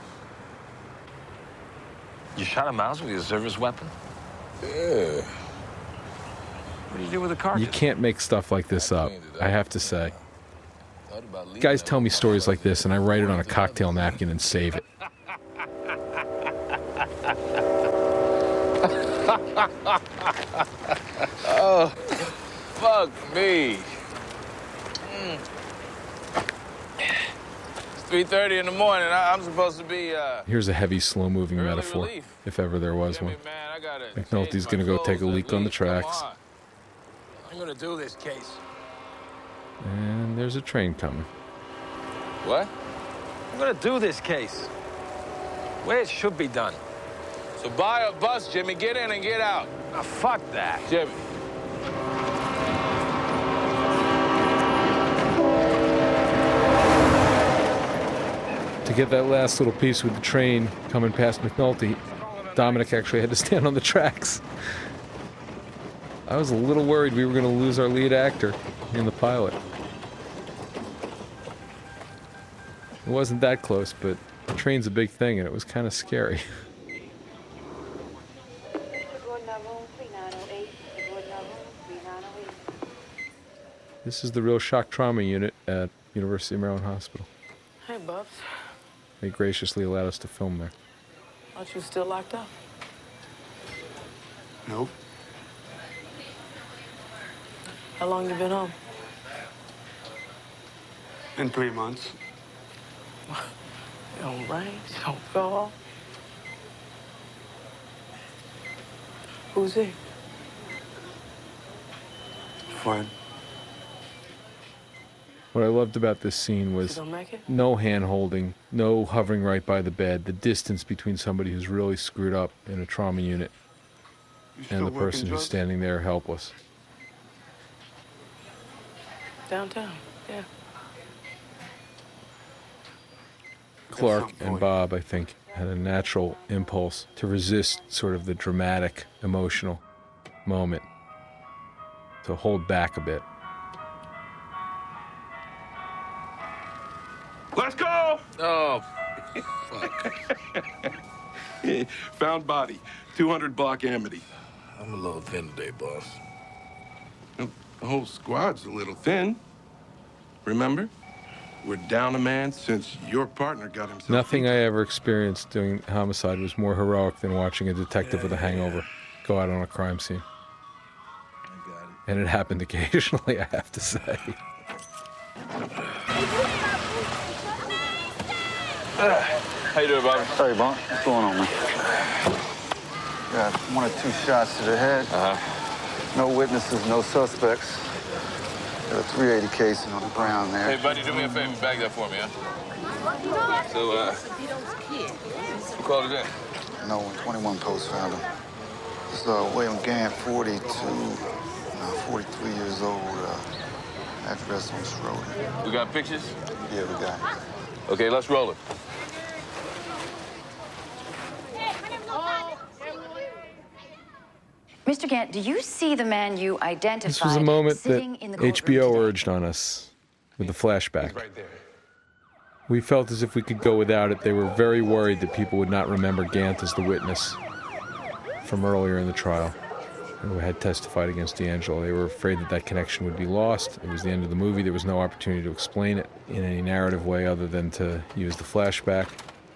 You shot a mouse with your service weapon? Yeah. What do you do with the carcass? You can't make stuff like this up, I have to say. Guys tell me stories like this, and I write it on a cocktail napkin and save it. Oh, fuck me. Mm. It's three thirty in the morning. I I'm supposed to be, uh... Here's a heavy, slow-moving metaphor, if ever there was one. McNulty's gonna go take a leak on the tracks, I'm gonna do this case. and there's a train coming. What? I'm gonna do this case. Way it should be done. So buy a bus, Jimmy. Get in and get out. Now, fuck that. Jimmy. To get that last little piece with the train coming past McNulty, Dominic actually had to stand on the tracks. I was a little worried we were going to lose our lead actor in the pilot. It wasn't that close, but the train's a big thing, and it was kind of scary. This is the real shock trauma unit at University of Maryland Hospital. Hey, Bubs. They graciously allowed us to film there. Aren't you still locked up? Nope. How long you been home? In three months. You don't write, you don't call. Who's he? Fine. What I loved about this scene was no hand-holding, no hovering right by the bed, the distance between somebody who's really screwed up in a trauma unit and the person who's standing there helpless. Downtown, yeah. Clark and Bob, I think, had a natural impulse to resist sort of the dramatic, emotional moment, to hold back a bit. Let's go! Oh, fuck. Found body, two hundred block Amity. I'm a little thin today, boss. The whole squad's a little thin. Remember? We're down a man since your partner got himself... Nothing I ever experienced doing homicide was more heroic than watching a detective with a hangover go out on a crime scene. And it happened occasionally, I have to say. Uh, how you doing, Bobby? Hey, Bob. What's going on, man? Got one or two shots to the head. Uh-huh. No witnesses, no suspects. Got a three eighty casing on the ground there. Hey, buddy, do me a favor. Bag that for me, huh? So, uh, who called it in? No one. twenty-one Post found him. This uh, William Gant, forty-two, uh, forty-three years old. Uh, address on Schroeder. We got pictures? Yeah, we got it. Okay, let's roll it. Mister Gant, do you see the man you identified? This was a moment sitting in that the H B O courtroom urged on us with the flashback. We felt as if we could go without it. They were very worried that people would not remember Gant as the witness from earlier in the trial who had testified against D'Angelo. They were afraid that that connection would be lost. It was the end of the movie. There was no opportunity to explain it in any narrative way other than to use the flashback.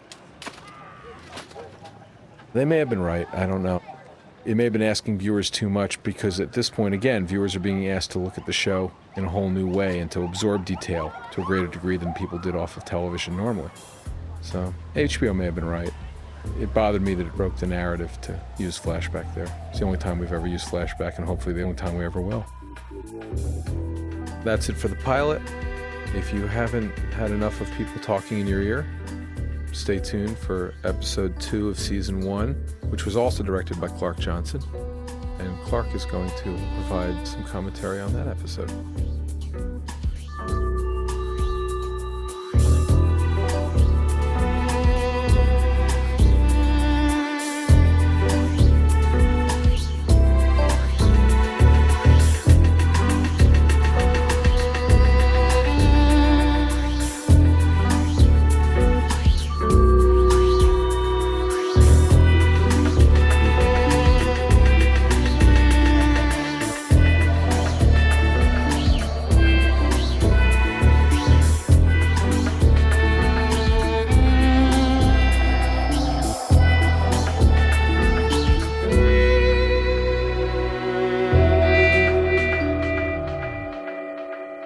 They may have been right. I don't know. It may have been asking viewers too much because at this point, again, viewers are being asked to look at the show in a whole new way and to absorb detail to a greater degree than people did off of television normally. So H B O may have been right. It bothered me that it broke the narrative to use flashback there. It's the only time we've ever used flashback and hopefully the only time we ever will. That's it for the pilot. If you haven't had enough of people talking in your ear, stay tuned for episode two of season one, which was also directed by Clark Johnson. And Clark is going to provide some commentary on that episode.